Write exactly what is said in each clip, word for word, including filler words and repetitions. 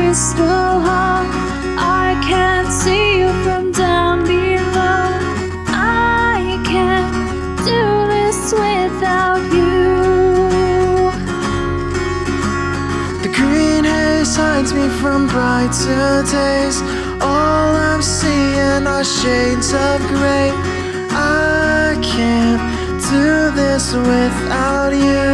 crystal hall. I can't see you from down below. I can't do this without you. The green haze hides me from brighter days. All I'm seeing are shades of gray. I can't do this without you.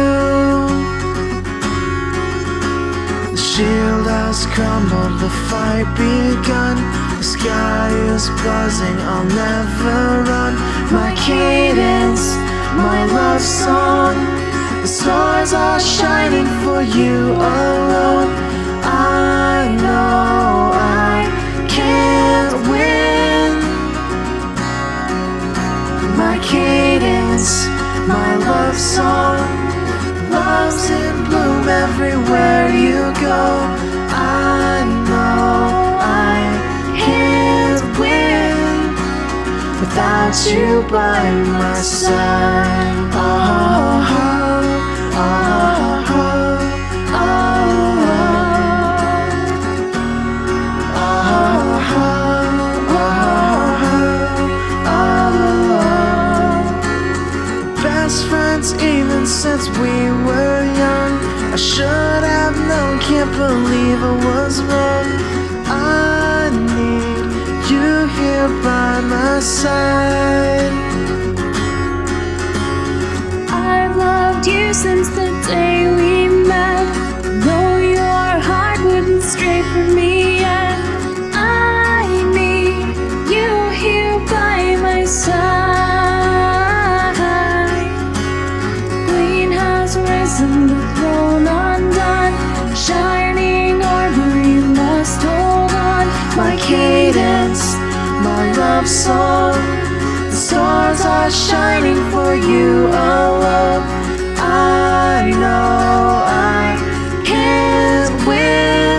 The shield has crumbled, the fight begun. The sky is buzzing, I'll never run. My cadence, my love song. The stars are shining for you alone. I know I can't win. My cadence, my love song. Love's in bloom everywhere you go. I know I can't win without you by my side. Oh, oh, oh, oh, oh, oh. Best friends even since we were young. I should have known, can't believe I was wrong. I need you here by my side. I've loved you since the day we met. Though your heart wouldn't stray from me yet, I need you here by my side. Queen has risen, the throne undone. Shining armor, you must hold on. My cadence, my love song. The stars are shining for you alone. I know I can't win.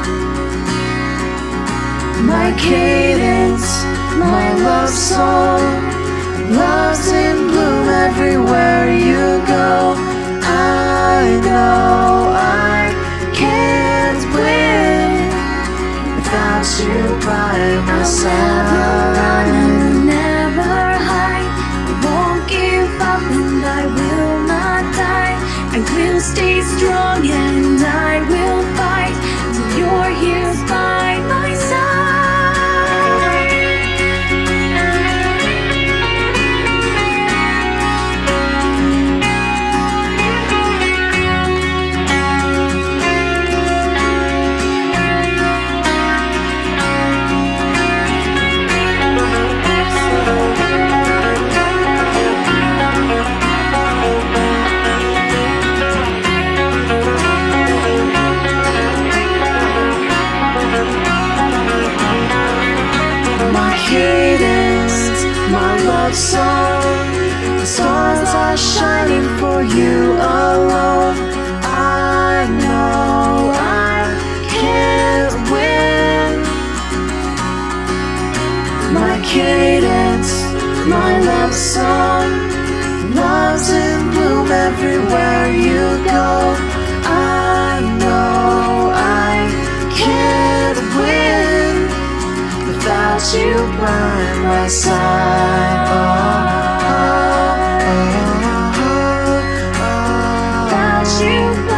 My cadence, my love song. Love's in bloom everywhere you go. I know I can't win without you by my side. Never hide. I won't give up and I will not die. I will stay strong and I will fight till you're here by my side. Cadence, my love song. The stars are shining for you alone. I know I can't win. My cadence, my love song. Love's in bloom everywhere you go. I know I can't win without you by my side. Oh, oh, oh, oh, oh. Without you by